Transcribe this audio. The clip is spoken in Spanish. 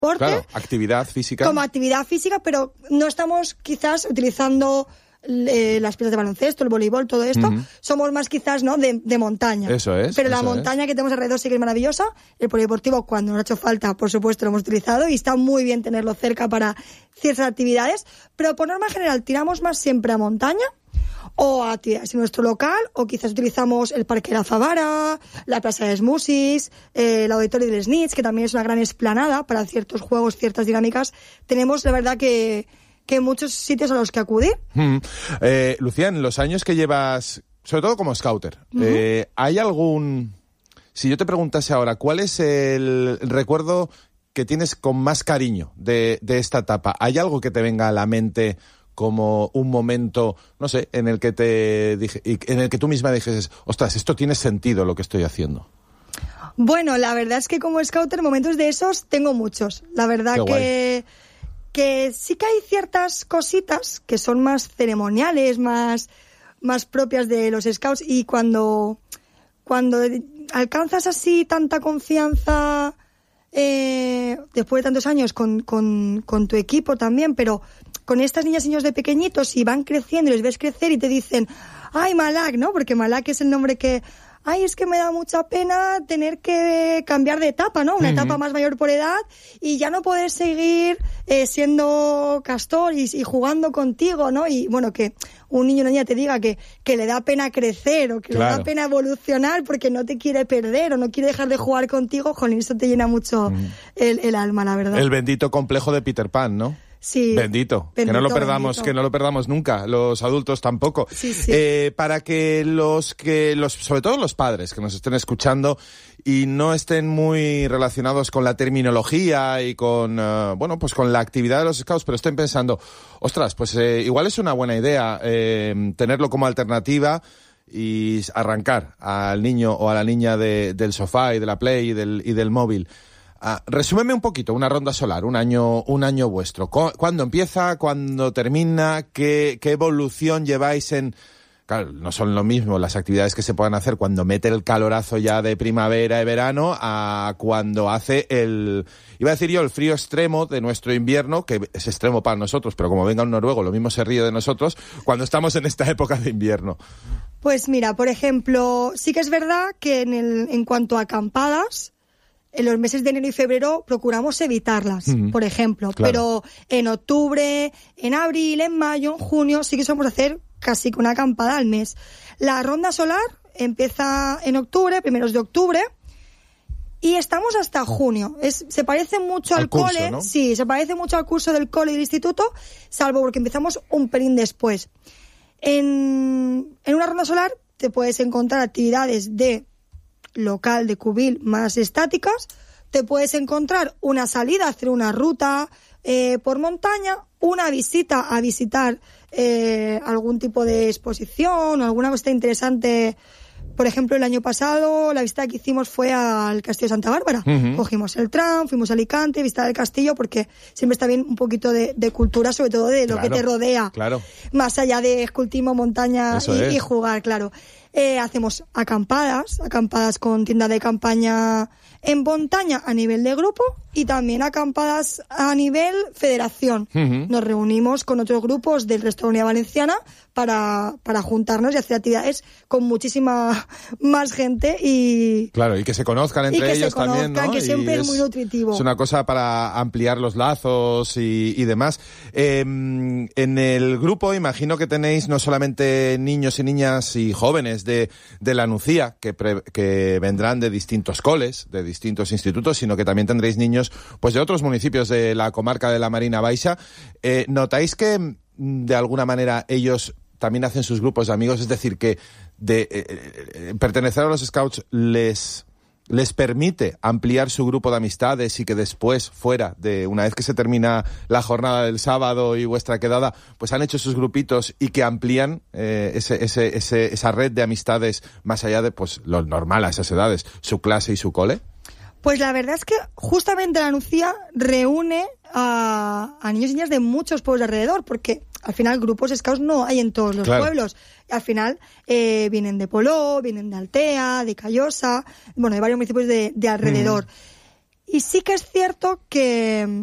Claro, actividad física. Como actividad física, pero no estamos quizás utilizando las pistas de baloncesto, el voleibol, todo esto. Somos más quizás, ¿no?, de montaña. Eso es. Pero la montaña que tenemos alrededor sí que es maravillosa. El polideportivo, cuando nos ha hecho falta, por supuesto, lo hemos utilizado y está muy bien tenerlo cerca para ciertas actividades. Pero por norma general, tiramos más siempre a montaña o a actividades en nuestro local, o quizás utilizamos el Parque de la Favara, la Plaza de Smusis, el Auditorio del Snitz, que también es una gran explanada para ciertos juegos, ciertas dinámicas. Tenemos, la verdad, que muchos sitios a los que acudir. Lucía, en los años que llevas, sobre todo como scouter, ¿hay algún... Si yo te preguntase ahora, ¿cuál es el recuerdo que tienes con más cariño de esta etapa? ¿Hay algo que te venga a la mente como un momento, no sé, en el que en el que tú misma dijes, ostras, esto tiene sentido lo que estoy haciendo? Bueno, la verdad es que como scouter momentos de esos tengo muchos. La verdad que sí que hay ciertas cositas que son más ceremoniales, más propias de los scouts, y cuando alcanzas así tanta confianza después de tantos años con tu equipo también, pero con estas niñas y niños de pequeñitos, y van creciendo y les ves crecer y te dicen, ay, Malak, ¿no? Porque Malak es el nombre que... Ay, es que me da mucha pena tener que cambiar de etapa, ¿no? Una etapa más mayor por edad y ya no poder seguir siendo castor y jugando contigo, ¿no? Y bueno, que un niño o una niña te diga que le da pena crecer o que le da pena evolucionar porque no te quiere perder o no quiere dejar de jugar contigo, jolín, eso te llena mucho el alma, la verdad. El bendito complejo de Peter Pan, ¿no? Sí. Bendito, que no lo perdamos nunca, los adultos tampoco. Sí, sí. Para que sobre todo los padres que nos estén escuchando y no estén muy relacionados con la terminología y con, con la actividad de los scouts, pero estén pensando, ostras, pues igual es una buena idea tenerlo como alternativa y arrancar al niño o a la niña del sofá y de la Play y del móvil. Resúmeme un poquito una ronda solar, un año vuestro. ¿Cuándo empieza? ¿Cuándo termina? ¿Qué evolución lleváis en...? Claro, no son lo mismo las actividades que se puedan hacer cuando mete el calorazo ya de primavera y verano a cuando hace el frío extremo de nuestro invierno, que es extremo para nosotros, pero como venga un noruego, lo mismo se ríe de nosotros, cuando estamos en esta época de invierno. Pues mira, por ejemplo, sí que es verdad que en cuanto a acampadas, en los meses de enero y febrero procuramos evitarlas, por ejemplo. Claro. Pero en octubre, en abril, en mayo, en junio, sí que somos hacer casi una acampada al mes. La ronda solar empieza en octubre, primeros de octubre, y estamos hasta junio. Se parece mucho al curso, cole, ¿no? Sí, se parece mucho al curso del cole y del instituto, salvo porque empezamos un pelín después. En una ronda solar te puedes encontrar actividades de local, de cubil, más estáticas. Te puedes encontrar una salida, hacer una ruta por montaña, una visita a visitar algún tipo de exposición o alguna cosa interesante. Por ejemplo, el año pasado la visita que hicimos fue al Castillo de Santa Bárbara. Cogimos el tram, fuimos a Alicante, visitar el castillo, porque siempre está bien un poquito de cultura, sobre todo de lo que te rodea. Claro. Más allá de escultismo, montaña y jugar, claro. Hacemos acampadas con tienda de campaña en montaña a nivel de grupo y también acampadas a nivel federación. Nos reunimos con otros grupos del resto de la Unidad Valenciana para juntarnos y hacer actividades con muchísima más gente y... Claro, y que se conozcan entre ellos también, ¿no? Que siempre es muy nutritivo. Es una cosa para ampliar los lazos y demás. En el grupo imagino que tenéis no solamente niños y niñas y jóvenes de la Nucía, que vendrán de distintos coles, de distintos institutos, sino que también tendréis niños pues de otros municipios de la comarca de la Marina Baixa. ¿Notáis que de alguna manera ellos también hacen sus grupos de amigos? Es decir, que pertenecer a los Scouts les permite ampliar su grupo de amistades y que después, fuera de una vez que se termina la jornada del sábado y vuestra quedada, pues han hecho sus grupitos y que amplían esa red de amistades más allá de pues lo normal a esas edades, su clase y su cole? Pues la verdad es que justamente la Nucía reúne a niños y niñas de muchos pueblos de alrededor, porque al final grupos scouts no hay en todos los pueblos. Al final vienen de Poló, vienen de Altea, de Callosa, bueno, de varios municipios de alrededor. Y sí que es cierto que